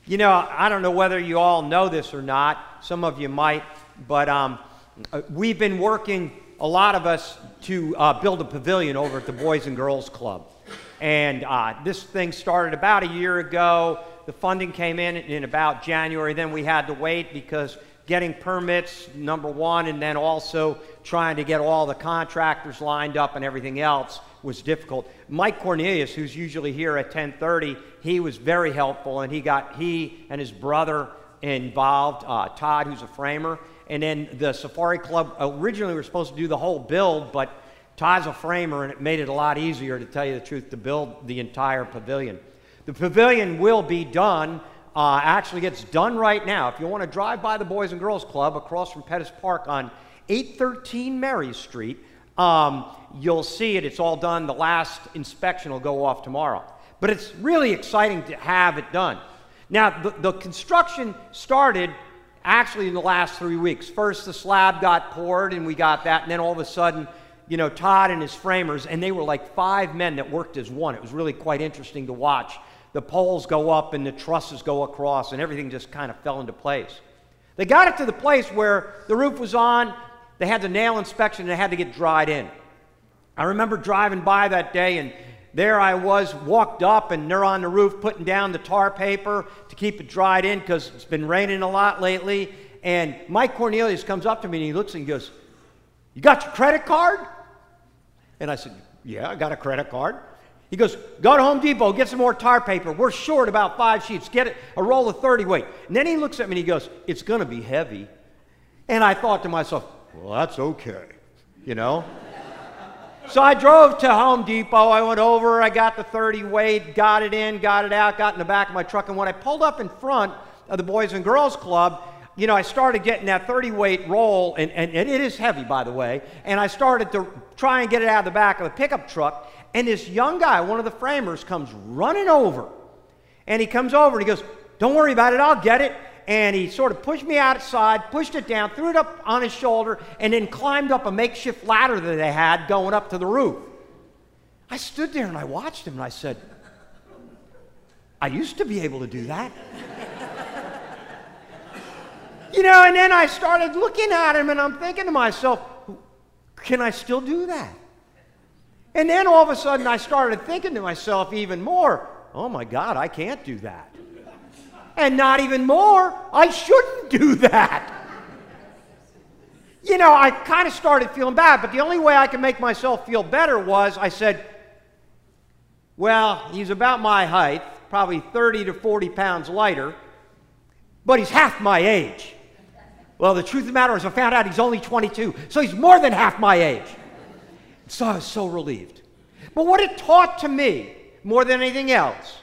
You know, I don't know whether you all know this or not. Some of you might, but we've been working, a lot of us, to build a pavilion over at the Boys and Girls Club. And this thing started about a year ago. The funding came in about January. Then we had to wait because getting permits, number one, and then also trying to get all the contractors lined up and everything else was difficult. Mike Cornelius, who's usually here at 10:30, he was very helpful, and he and his brother involved, Todd, who's a framer. And then the Safari Club originally were supposed to do the whole build, but Todd's a framer, and it made it a lot easier, to tell you the truth, to build the entire pavilion. The pavilion will be done. Actually, it's done right now. If you want to drive by the Boys and Girls Club across from Pettis Park on 813 Mary Street, you'll see it. It's all done. The last inspection will go off tomorrow. But it's really exciting to have it done. Now, the construction started actually in the last 3 weeks. First, the slab got poured, and we got that. And then all of a sudden, you know, Todd and his framers, and they were like 5 men that worked as one. It was really quite interesting to watch. The poles go up and the trusses go across, and everything just kind of fell into place. They got it to the place where the roof was on. They had the nail inspection, and it had to get dried in. I remember driving by that day, and there I was, walked up, and they're on the roof putting down the tar paper to keep it dried in because it's been raining a lot lately. And Mike Cornelius comes up to me, and he looks and he goes, "You got your credit card?" And I said, "Yeah, I got a credit card." He goes, "Go to Home Depot, get some more tar paper. We're short about 5 sheets. Get it, a roll of 30 weight." And then he looks at me and he goes, "It's going to be heavy." And I thought to myself, well, that's okay, you know. So I drove to Home Depot. I went over, I got the 30 weight, got it in, got it out, got in the back of my truck. And when I pulled up in front of the Boys and Girls Club, you know, I started getting that 30 weight roll, and it is heavy, by the way. And I started to try and get it out of the back of the pickup truck. And this young guy, one of the framers, comes running over. And he comes over and he goes, "Don't worry about it, I'll get it." And he sort of pushed me outside, pushed it down, threw it up on his shoulder, and then climbed up a makeshift ladder that they had going up to the roof. I stood there and I watched him and I said, I used to be able to do that. You know, and then I started looking at him and I'm thinking to myself, can I still do that? And then all of a sudden I started thinking to myself even more, oh my God, I can't do that. And not even more, I shouldn't do that. You know, I kind of started feeling bad, but the only way I could make myself feel better was I said, well, he's about my height, probably 30 to 40 pounds lighter, but he's half my age. Well, the truth of the matter is I found out he's only 22, so he's more than half my age. So I was so relieved. But what it taught to me, more than anything else,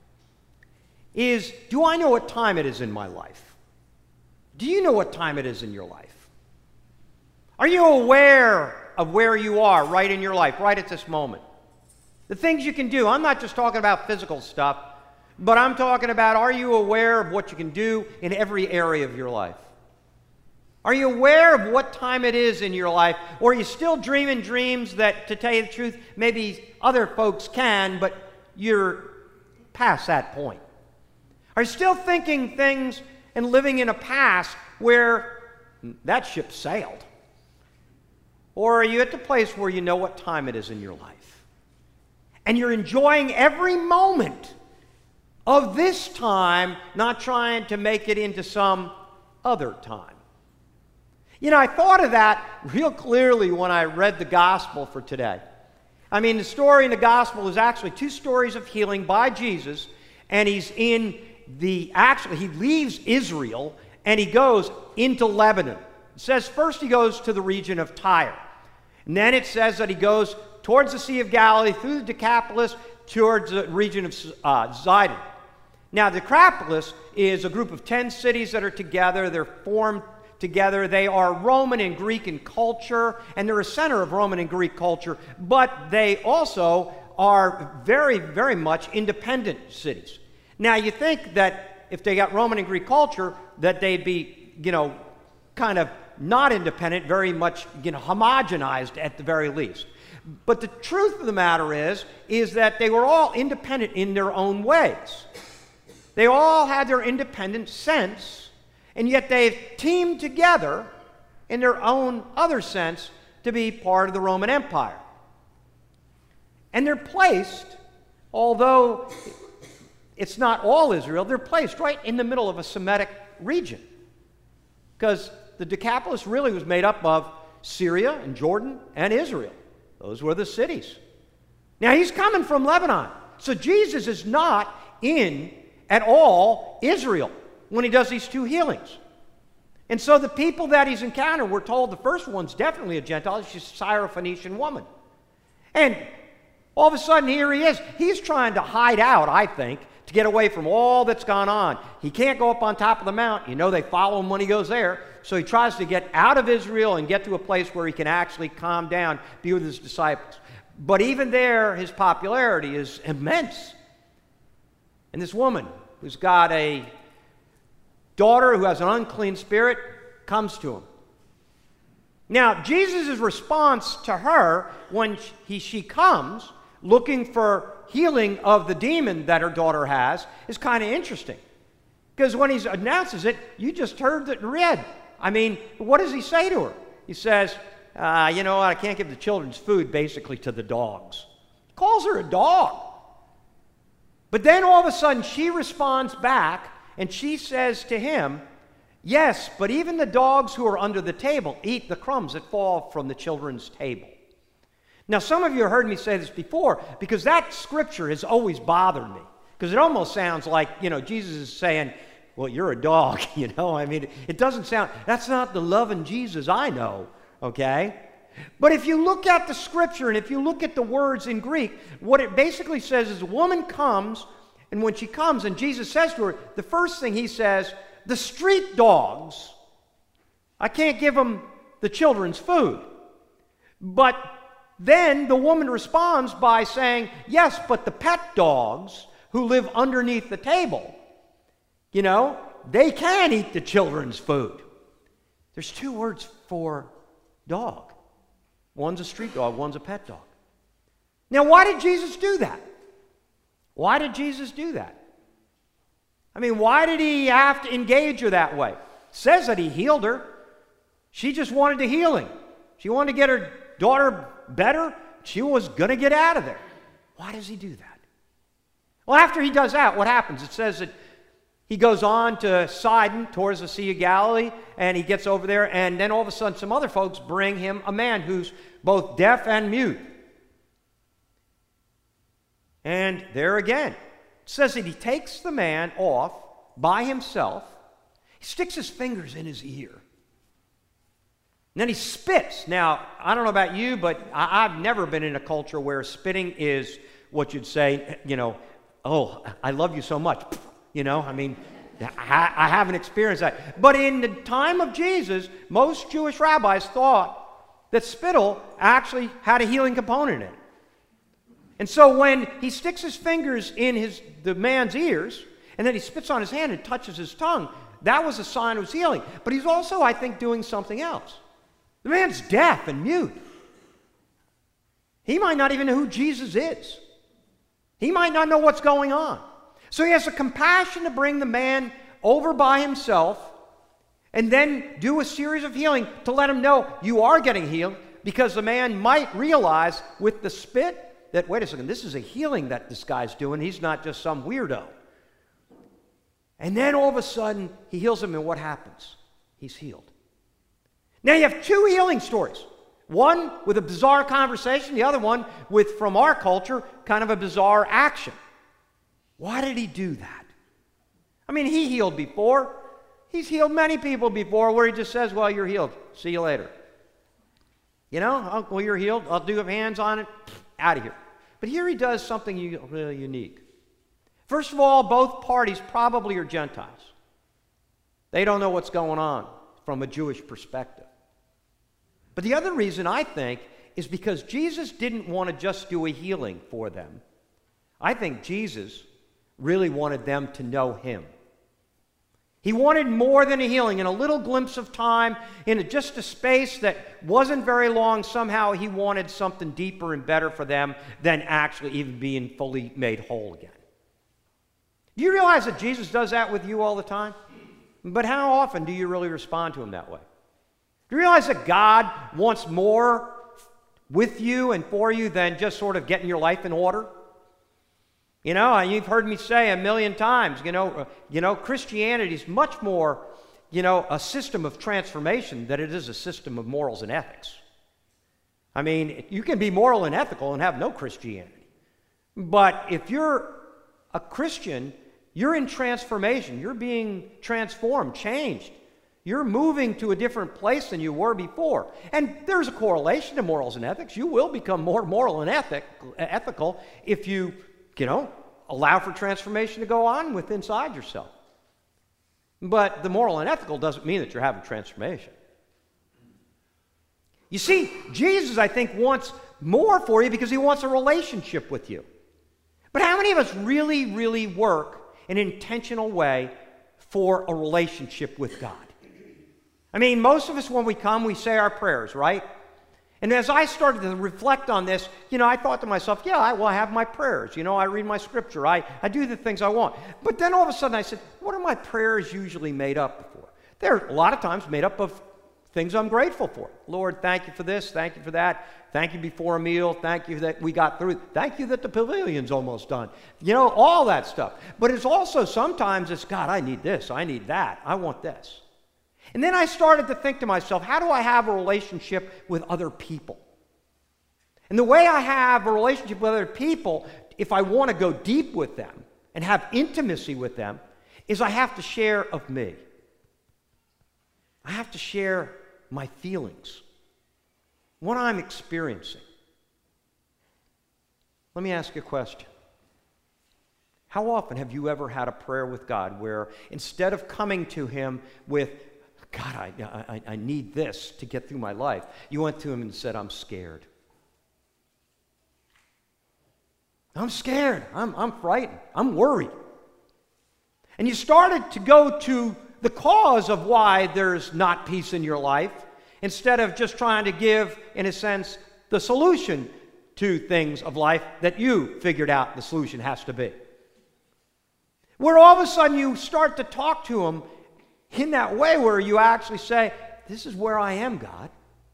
is, do I know what time it is in my life? Do you know what time it is in your life? Are you aware of where you are right in your life, right at this moment? The things you can do. I'm not just talking about physical stuff, but I'm talking about, are you aware of what you can do in every area of your life? Are you aware of what time it is in your life? Or are you still dreaming dreams that, to tell you the truth, maybe other folks can, but you're past that point? Are you still thinking things and living in a past where that ship sailed? Or are you at the place where you know what time it is in your life? And you're enjoying every moment of this time, not trying to make it into some other time. You know, I thought of that real clearly when I read the gospel for today. I mean, the story in the gospel is actually 2 stories of healing by Jesus, and he's in he leaves Israel and he goes into Lebanon. It says first he goes to the region of Tyre. And then it says that he goes towards the Sea of Galilee, through the Decapolis, towards the region of Zidon. Now, the Decapolis is a group of 10 cities that are together. They're formed together. They are Roman and Greek in culture, and they're a center of Roman and Greek culture, but they also are very, very much independent cities. Now, you think that if they got Roman and Greek culture, that they'd be, you know, kind of not independent, very much, you know, homogenized at the very least. But the truth of the matter is that they were all independent in their own ways. They all had their independent sense, and yet they've teamed together in their own other sense to be part of the Roman Empire. And they're placed, although it's not all Israel, they're placed right in the middle of a Semitic region. Because the Decapolis really was made up of Syria and Jordan and Israel. Those were the cities. Now he's coming from Lebanon. So Jesus is not in at all Israel when he does these two healings. And so the people that he's encountered, we're told the first one's definitely a Gentile. She's a Syrophoenician woman. And all of a sudden, here he is. He's trying to hide out, I think, to get away from all that's gone on. He can't go up on top of the mount. You know they follow him when he goes there. So he tries to get out of Israel and get to a place where he can actually calm down, be with his disciples. But even there, his popularity is immense. And this woman, who's got a daughter who has an unclean spirit, comes to him. Now, Jesus' response to her when she comes looking for healing of the demon that her daughter has is kind of interesting. Because when he announces it, you just heard it read. I mean, what does he say to her? He says, you know what, I can't give the children's food basically to the dogs. He calls her a dog. But then all of a sudden she responds back and she says to him, yes, but even the dogs who are under the table eat the crumbs that fall from the children's table. Now, some of you have heard me say this before because that scripture has always bothered me. Because it almost sounds like, you know, Jesus is saying, well, you're a dog, you know. I mean, it doesn't sound, that's not the loving Jesus I know, okay? But if you look at the scripture and if you look at the words in Greek, what it basically says is a woman comes, and when she comes and Jesus says to her, the first thing he says, the street dogs, I can't give them the children's food. But then the woman responds by saying, yes, but the pet dogs who live underneath the table, you know, they can eat the children's food. There's two words for dog. One's a street dog, one's a pet dog. Now, why did Jesus do that? Why did Jesus do that? I mean, why did he have to engage her that way? It says that he healed her. She just wanted the healing. She wanted to get her daughter better. She was going to get out of there. Why does he do that? Well, after he does that, what happens? It says that he goes on to Sidon, towards the Sea of Galilee, and he gets over there, and then all of a sudden some other folks bring him a man who's both deaf and mute. And there again, it says that he takes the man off by himself. He sticks his fingers in his ear. And then he spits. Now, I don't know about you, but I've never been in a culture where spitting is what you'd say, you know, oh, I love you so much. You know, I mean, I haven't experienced that. But in the time of Jesus, most Jewish rabbis thought that spittle actually had a healing component in it. And so when he sticks his fingers in the man's ears, and then he spits on his hand and touches his tongue, that was a sign of his healing. But he's also, I think, doing something else. The man's deaf and mute. He might not even know who Jesus is. He might not know what's going on. So he has the compassion to bring the man over by himself and then do a series of healing to let him know you are getting healed, because the man might realize with the spit that, wait a second, this is a healing that this guy's doing. He's not just some weirdo. And then all of a sudden, he heals him, and what happens? He's healed. Now you have two healing stories. One with a bizarre conversation, the other one with, from our culture, kind of a bizarre action. Why did he do that? I mean, he healed before. He's healed many people before where he just says, well, you're healed. See you later. You know, well, you're healed. I'll do hands on it. Out of here. But here he does something really unique. First of all, both parties probably are Gentiles. They don't know what's going on from a Jewish perspective. But the other reason, I think, is because Jesus didn't want to just do a healing for them. I think Jesus really wanted them to know him. He wanted more than a healing. In a little glimpse of time, in just a space that wasn't very long, somehow he wanted something deeper and better for them than actually even being fully made whole again. Do you realize that Jesus does that with you all the time? But how often do you really respond to him that way? Do you realize that God wants more with you and for you than just sort of getting your life in order? You know, you've heard me say a million times, Christianity is much more, a system of transformation than it is a system of morals and ethics. I mean, you can be moral and ethical and have no Christianity. But if you're a Christian, you're in transformation. You're being transformed, changed. You're moving to a different place than you were before. And there's a correlation to morals and ethics. You will become more moral and ethical if you, allow for transformation to go on with inside yourself. But the moral and ethical doesn't mean that you're having transformation. You see, Jesus, I think, wants more for you because he wants a relationship with you. But how many of us really, really work in an intentional way for a relationship with God? I mean, most of us, when we come, we say our prayers, right? And as I started to reflect on this, I thought to myself, I have my prayers. I read my scripture. I do the things I want. But then all of a sudden I said, what are my prayers usually made up for? They're a lot of times made up of things I'm grateful for. Lord, thank you for this. Thank you for that. Thank you before a meal. Thank you that we got through. Thank you that the pavilion's almost done. All that stuff. But it's also sometimes it's, God, I need this. I need that. I want this. And then I started to think to myself, how do I have a relationship with other people? And the way I have a relationship with other people, if I want to go deep with them and have intimacy with them, is I have to share of me. I have to share my feelings, what I'm experiencing. Let me ask you a question. How often have you ever had a prayer with God where instead of coming to him with, God, I need this to get through my life, you went to him and said, I'm scared. I'm scared. I'm frightened. I'm worried. And you started to go to the cause of why there's not peace in your life instead of just trying to give, in a sense, the solution to things of life that you figured out the solution has to be. Where all of a sudden you start to talk to him in that way where you actually say, this is where I am, God.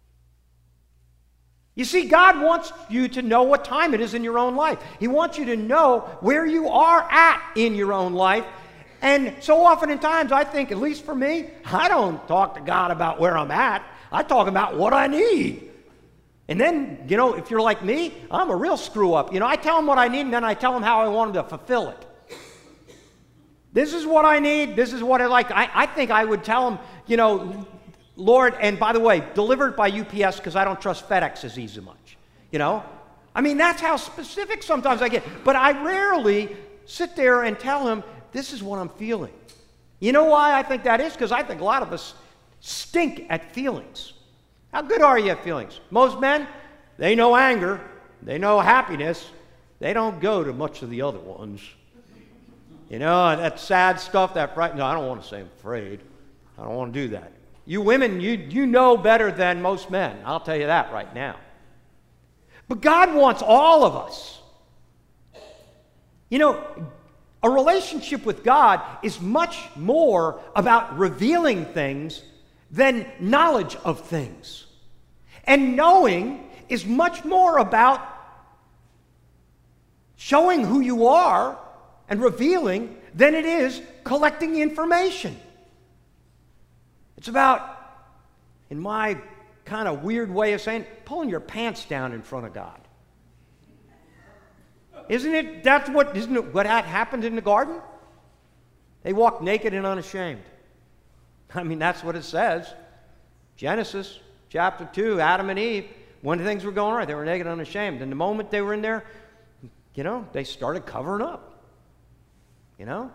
You see, God wants you to know what time it is in your own life. He wants you to know where you are at in your own life. And so often in times, I think, at least for me, I don't talk to God about where I'm at. I talk about what I need. And then, if you're like me, I'm a real screw-up. I tell him what I need, and then I tell him how I want him to fulfill it. This is what I need. This is what I like. I think I would tell him, Lord, and by the way, delivered by UPS because I don't trust FedEx as easy much. I mean, that's how specific sometimes I get. But I rarely sit there and tell him, this is what I'm feeling. You know why I think that is? Because I think a lot of us stink at feelings. How good are you at feelings? Most men, they know anger. They know happiness. They don't go to much of the other ones. That sad stuff, that fright. No, I don't want to say I'm afraid. I don't want to do that. You women, you know better than most men. I'll tell you that right now. But God wants all of us. A relationship with God is much more about revealing things than knowledge of things. And knowing is much more about showing who you are and revealing than it is collecting information. It's about, in my kind of weird way of saying, pulling your pants down in front of God. Isn't it what happened in the garden? They walked naked and unashamed. I mean, that's what it says. Genesis chapter 2, Adam and Eve, when things were going right, they were naked and unashamed. And the moment they were in there, they started covering up. You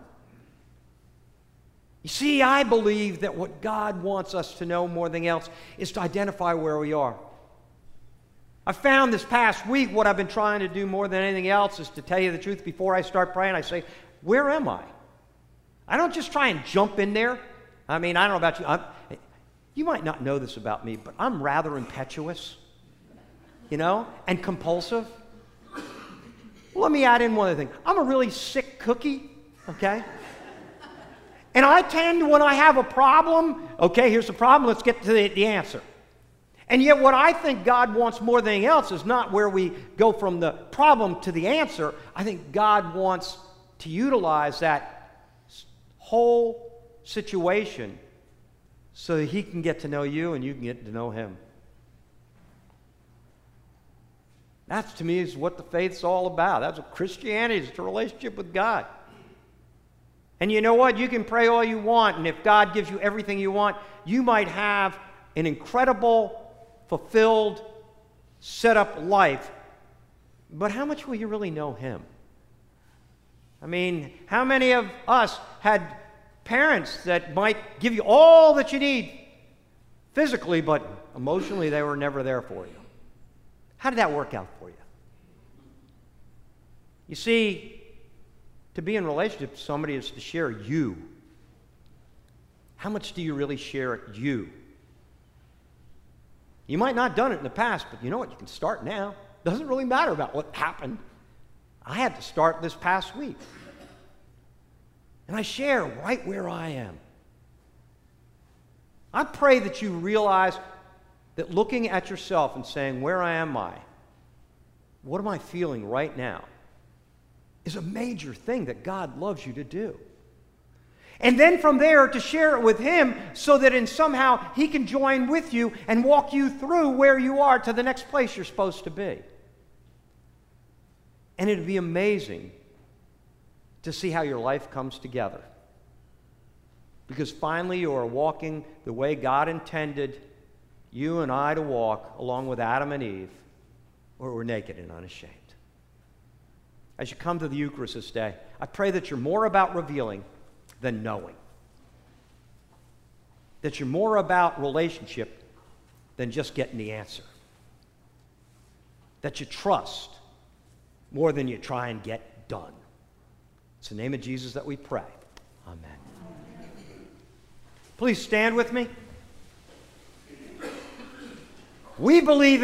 see, I believe that what God wants us to know more than else is to identify where we are. I found this past week what I've been trying to do more than anything else is to tell you the truth before I start praying. I say, where am I? I don't just try and jump in there. I mean, I don't know about you. You might not know this about me, but I'm rather impetuous, and compulsive. Well, let me add in one other thing. I'm a really sick cookie. Okay? And I tend, when I have a problem, okay, here's the problem, let's get to the answer. And yet what I think God wants more than anything else is not where we go from the problem to the answer. I think God wants to utilize that whole situation so that he can get to know you and you can get to know him. That, to me, is what the faith's all about. That's what Christianity is. It's a relationship with God. And you know what? You can pray all you want, and if God gives you everything you want, you might have an incredible, fulfilled, set-up life. But how much will you really know him? I mean, how many of us had parents that might give you all that you need physically, but emotionally they were never there for you? How did that work out for you? You see, to be in a relationship with somebody is to share you. How much do you really share you? You might not have done it in the past, but you know what? You can start now. It doesn't really matter about what happened. I had to start this past week. And I share right where I am. I pray that you realize that looking at yourself and saying, where am I? What am I feeling right now? Is a major thing that God loves you to do. And then from there to share it with him so that in somehow he can join with you and walk you through where you are to the next place you're supposed to be. And it'd be amazing to see how your life comes together. Because finally you are walking the way God intended you and I to walk, along with Adam and Eve, where we're naked and unashamed. As you come to the Eucharist this day, I pray that you're more about revealing than knowing. That you're more about relationship than just getting the answer. That you trust more than you try and get done. It's in the name of Jesus that we pray. Amen. Please stand with me. We believe